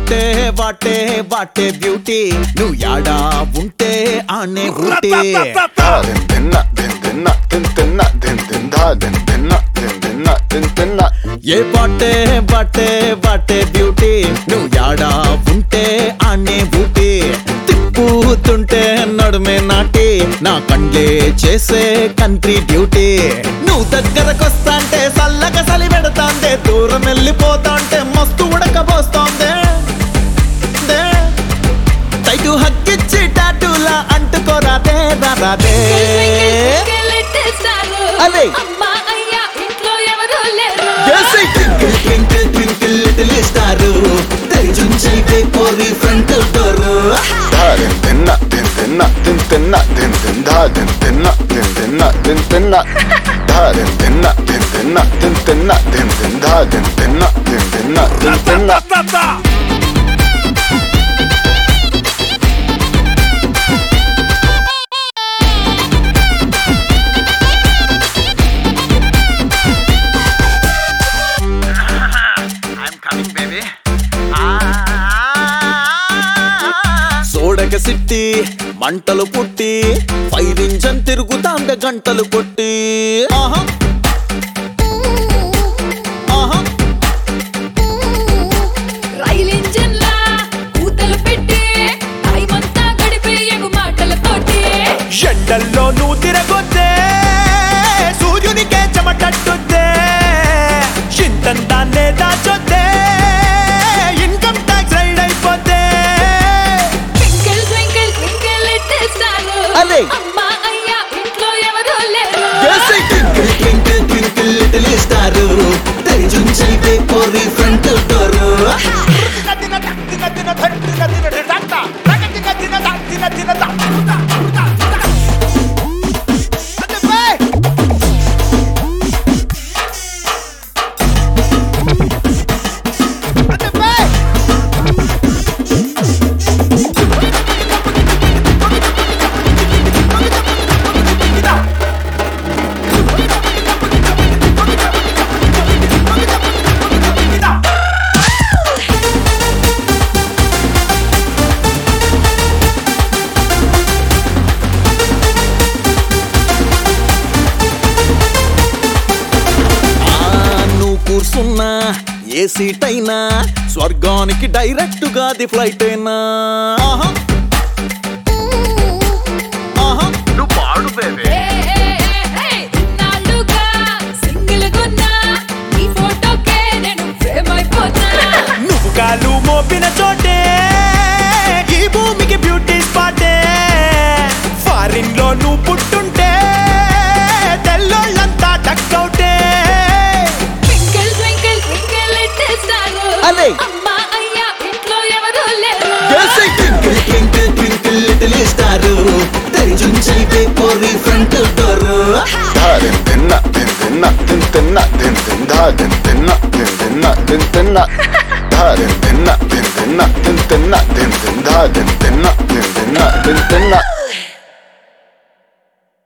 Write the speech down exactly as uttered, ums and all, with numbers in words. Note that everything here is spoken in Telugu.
వాటే వాటే వాటే బ్యూటీ నువ్వు యాడా ఉంటే ఆనే ఊటీ ఏ వాటే వాటే వాటే బ్యూటీ నువ్వు యాడా ఉంటే ఆనే ఊటీ తిప్పుతుంటే నడుమే నాటి నా కండ్లే చేసే కంట్రీ డ్యూటీ నువ్వు దగ్గరకొస్తాంటే సల్లగా సలి పెడతాందే దూరం వెళ్ళిపోతాంటే మస్తు ఉడకబోస్తోందే తైటు హక్కిచ్చి టాటూలా అంటుకోరాదే రాదే అదే ట్వింకిల్ ట్వింకిల్ లిటిల్ స్టార్ తెరిచుంచైతే పోరి ఫ్రంట్ డోర్ సోడక సిట్టి మంటలు పుట్టి ఫైర్ ఇంజన్ తిరుగుతాంద గంటలు కొట్టి ఆహా ఆహా రైల్ ఇంజన్ లా కూతలు పెట్టి టైమంతా గడిపేయకు మాటలతోటి ఎండల్లో నువ్వు తిరగొద్దే సూర్యునికే చెమటట్టుద్దే ఇంతంతాన్నే దాచొద్దే ఇన్కమ్ ట్యాక్స్ రైడ్ అయిపోద్దే twinkle twinkle twinkle little star అదే అమ్మా అయ్యా ఇంట్లో ఎవరూ లేరు twinkle twinkle twinkle little star తెరిచుంచైతే పోరి ఫ్రంట్ డోర్ కూర్చున్నా ఏ సీట్ అయినా స్వర్గానికి డైరెక్ట్ గా ది ఫ్లైట్ అయినా ఆహా ఆహా నువ్వు పాడు బేబీ ఇన్నాళ్ళుగా సింగిల్ గున్నా ఈ ఫోటోకే నేను ఫ్రేమ్ అయిపోతా నువ్వు కాలు మోపిన చోటే ఈ భూమికి బ్యూటీ స్పాటే ఫారిన్ లో నువ్వు పుట్టుంటే తెల్లోళ్ళంతా టక్అవుటే అదే అమ్మా అయ్యా ఇంట్లో ఎవరూ లేరు twinkle twinkle twinkle little star తెరిచుంచైతే పోరి front door Dun dun dun dun dun dun dun dun dun dun dun dun